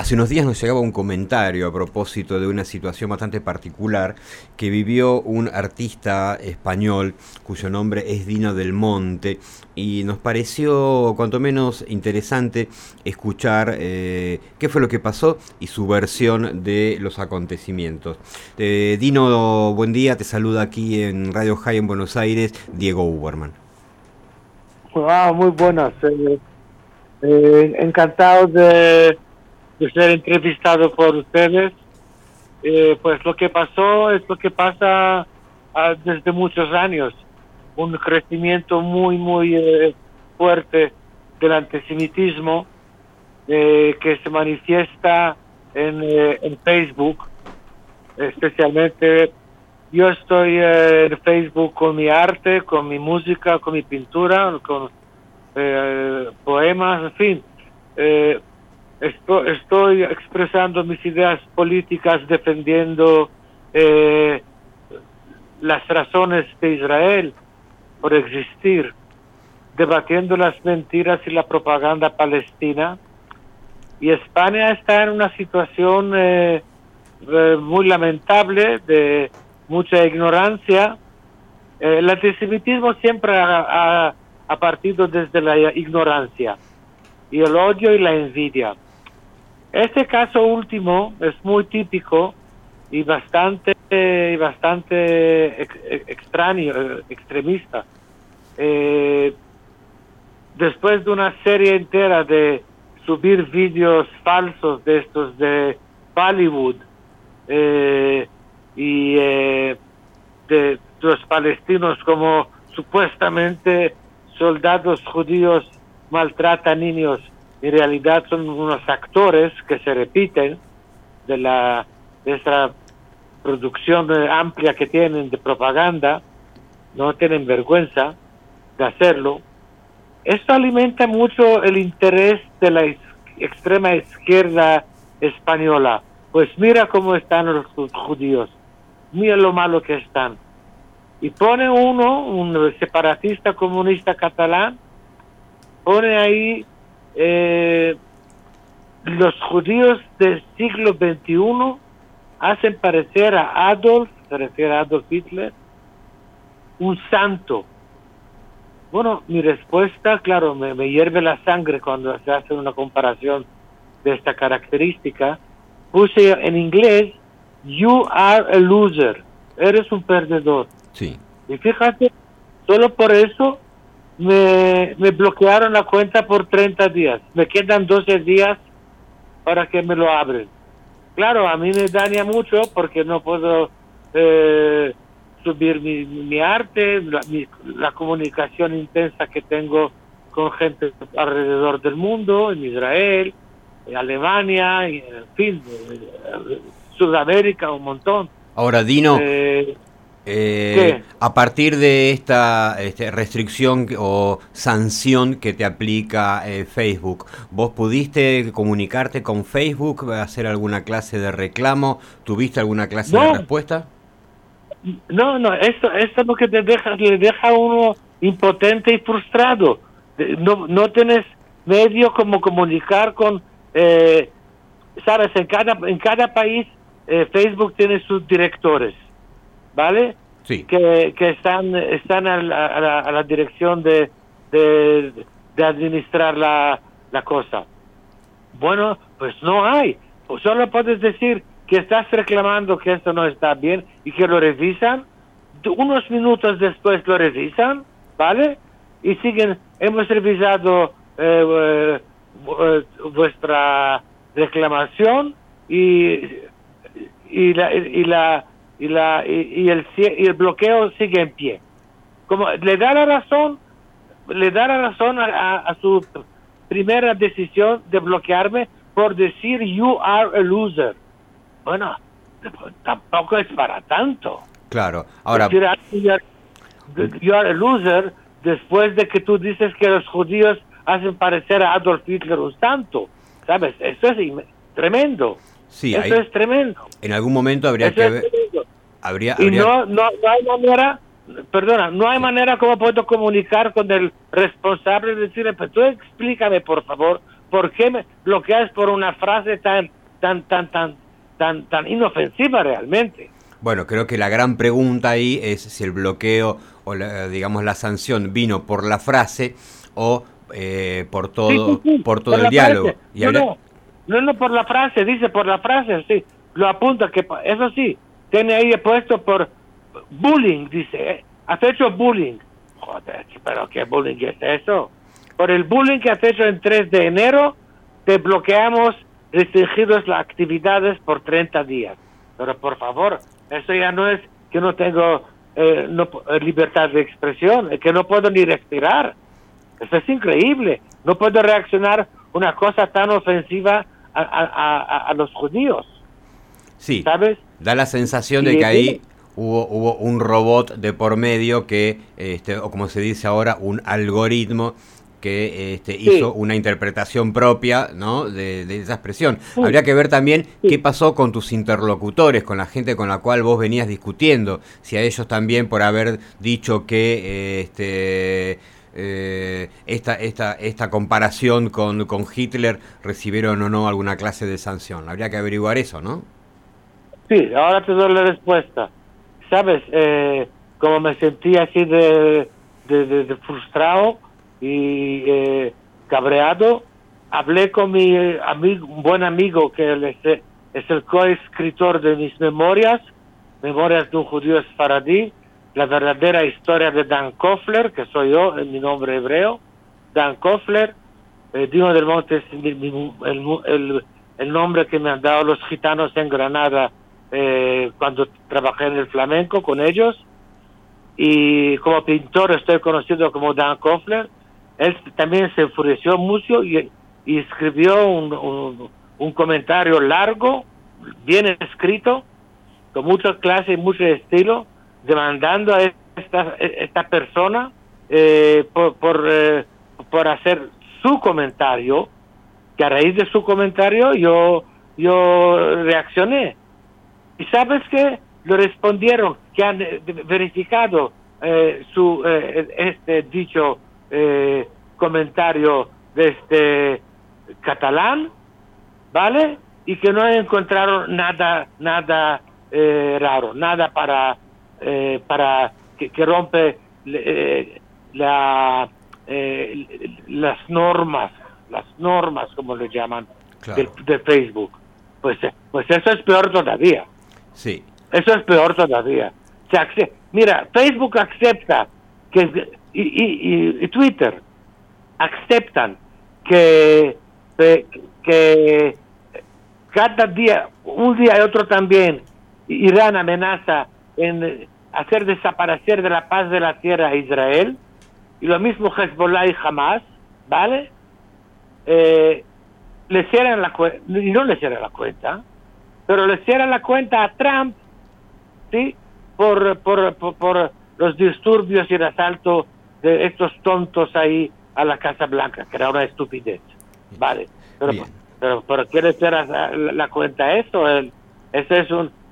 Hace unos días nos llegaba un comentario a propósito de una situación bastante particular que vivió un artista español cuyo nombre es Dino Del Monte, y nos pareció cuanto menos interesante escuchar qué fue lo que pasó y su versión de los acontecimientos. Dino, buen día, te saluda aquí en Radio High en Buenos Aires, Diego Uberman. Muy buenas. Encantado de ser entrevistado por ustedes. Pues lo que pasó es lo que pasa desde muchos años. Un crecimiento muy fuerte del antisemitismo que se manifiesta en Facebook. Especialmente yo estoy en Facebook con mi arte, con mi música, con mi pintura, con poemas, en fin. Estoy expresando mis ideas políticas, defendiendo las razones de Israel por existir, debatiendo las mentiras y la propaganda palestina. Y España está en una situación muy lamentable, de mucha ignorancia. El antisemitismo siempre ha partido desde la ignorancia y el odio y la envidia. Este caso último es muy típico y bastante extraño, extremista. Después de una serie entera de subir vídeos falsos de estos de Bollywood y de los palestinos como supuestamente soldados judíos maltratan niños, en realidad son unos actores que se repiten de esa producción amplia que tienen de propaganda, no tienen vergüenza de hacerlo. Esto alimenta mucho el interés de la extrema izquierda española. Pues mira cómo están los judíos, mira lo malo que están. Y pone un separatista comunista catalán, pone ahí los judíos del siglo XXI hacen parecer a Adolf, se refiere a Adolf Hitler, un santo. Bueno, mi respuesta, claro, me hierve la sangre cuando se hace una comparación de esta característica. Puse en inglés, you are a loser, eres un perdedor. Sí. Y fíjate, solo por eso me bloquearon la cuenta por 30 días. Me quedan 12 días para que me lo abren. Claro, a mí me daña mucho porque no puedo subir mi arte, la comunicación intensa que tengo con gente alrededor del mundo, en Israel, en Alemania, en fin, Sudamérica, un montón. Ahora, Dino, a partir de esta restricción o sanción que te aplica Facebook, ¿vos pudiste comunicarte con Facebook, hacer alguna clase de reclamo? ¿Tuviste alguna clase de respuesta? No, esto es lo que le deja a uno impotente y frustrado. No tienes medio como comunicar con, sabes, en cada país Facebook tiene sus directores, ¿vale? Sí. Que están a la dirección de administrar la cosa. Bueno, pues no hay. Pues solo puedes decir que estás reclamando que esto no está bien y que lo revisan. Unos minutos después lo revisan, ¿vale? Y siguen, hemos revisado vuestra reclamación y el bloqueo sigue en pie. Como le da la razón a su primera decisión de bloquearme por decir you are a loser. Bueno, tampoco es para tanto. Claro. Ahora, you are a loser después de que tú dices que los judíos hacen parecer a Adolf Hitler un santo, ¿sabes? Eso es tremendo. Sí, eso es tremendo. En algún momento habría que ver. No hay manera, perdona, no hay manera como puedo comunicar con el responsable y decirle, pues tú explícame por favor, ¿por qué me bloqueas por una frase tan tan inofensiva realmente. Bueno, creo que la gran pregunta ahí es si el bloqueo o digamos la sanción vino por la frase o por todo por el diálogo. Y no por la frase, dice por la frase, sí, lo apunta, que eso sí, tiene ahí puesto por bullying, dice, has hecho bullying. Joder, pero ¿qué bullying es eso? Por el bullying que has hecho en 3 de enero, te bloqueamos restringidos las actividades por 30 días. Pero por favor, eso ya no es que no tengo libertad de expresión, es que no puedo ni respirar. Eso es increíble. No puedo reaccionar una cosa tan ofensiva a los judíos. Sí, ¿sabes? Da la sensación de que ahí hubo un robot de por medio que, o como se dice ahora, un algoritmo que hizo una interpretación propia, ¿no?, de esa expresión. Sí. Habría que ver también qué pasó con tus interlocutores, con la gente con la cual vos venías discutiendo, si a ellos también por haber dicho que esta comparación con Hitler recibieron o no alguna clase de sanción. Habría que averiguar eso, ¿no? Sí, ahora te doy la respuesta. ¿Sabes? Como me sentí así de frustrado y cabreado, hablé con mi un buen amigo que es el coescritor de mis memorias de un judío esfaradí, la verdadera historia de Dan Kofler, que soy yo, en mi nombre hebreo, Dan Kofler. Dino del Monte es el nombre que me han dado los gitanos en Granada cuando trabajé en el flamenco con ellos, y como pintor estoy conocido como Dan Kofler. Él también se enfureció mucho y escribió un comentario largo, bien escrito, con mucha clase y mucho estilo, demandando a esta persona por hacer su comentario, que a raíz de su comentario yo reaccioné. ¿Y sabes qué? Lo respondieron, que han verificado dicho comentario de este catalán, ¿vale? Y que no encontraron nada raro, nada para que rompe las normas como le llaman, claro, de Facebook. Pues eso es peor todavía. Sí. Eso es peor todavía. Mira, Facebook acepta y Twitter aceptan que cada día, un día y otro también, Irán amenaza en hacer desaparecer de la paz de la tierra a Israel, y lo mismo Hezbollah y Hamas, ¿vale? Le cierran la cuenta, y no le cierran la cuenta, pero le cierran la cuenta a Trump, ¿sí? Por los disturbios y el asalto de estos tontos ahí a la Casa Blanca, que era una estupidez, ¿vale? Pero quiere cerrar la cuenta eso es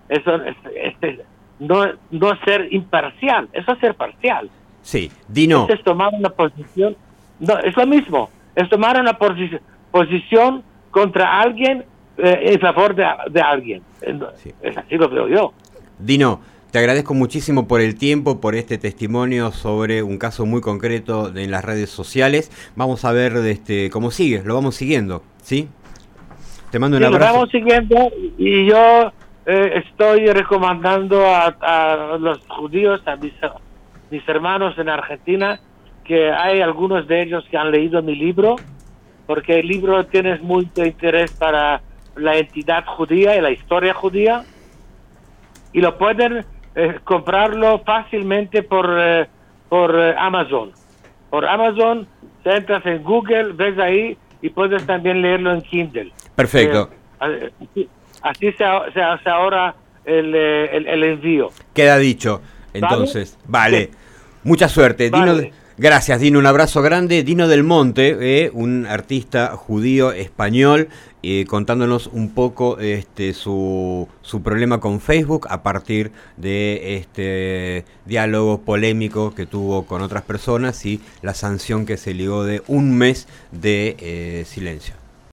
no ser imparcial, eso es ser parcial. Sí, Dino. Es tomar una posición, no, es lo mismo, es tomar una posición contra alguien en favor de alguien. Sí. Es así lo veo yo. Dino, te agradezco muchísimo por el tiempo, por este testimonio sobre un caso muy concreto en las redes sociales. Vamos a ver cómo sigue, lo vamos siguiendo, ¿sí? Te mando un abrazo. Lo vamos siguiendo, y yo estoy recomendando a los judíos, a mis hermanos en Argentina, que hay algunos de ellos que han leído mi libro, porque el libro tiene mucho interés para la entidad judía y la historia judía, y lo pueden comprarlo fácilmente por Amazon. Por Amazon, te entras en Google, ves ahí, y puedes también leerlo en Kindle. Perfecto. Así se hace ahora el envío. Queda dicho. Entonces, vale. Sí. Mucha suerte. Vale. Dino, gracias, Dino. Un abrazo grande. Dino del Monte, un artista judío español, contándonos un poco su problema con Facebook a partir de este diálogo polémico que tuvo con otras personas y la sanción que se ligó de 1 mes de silencio.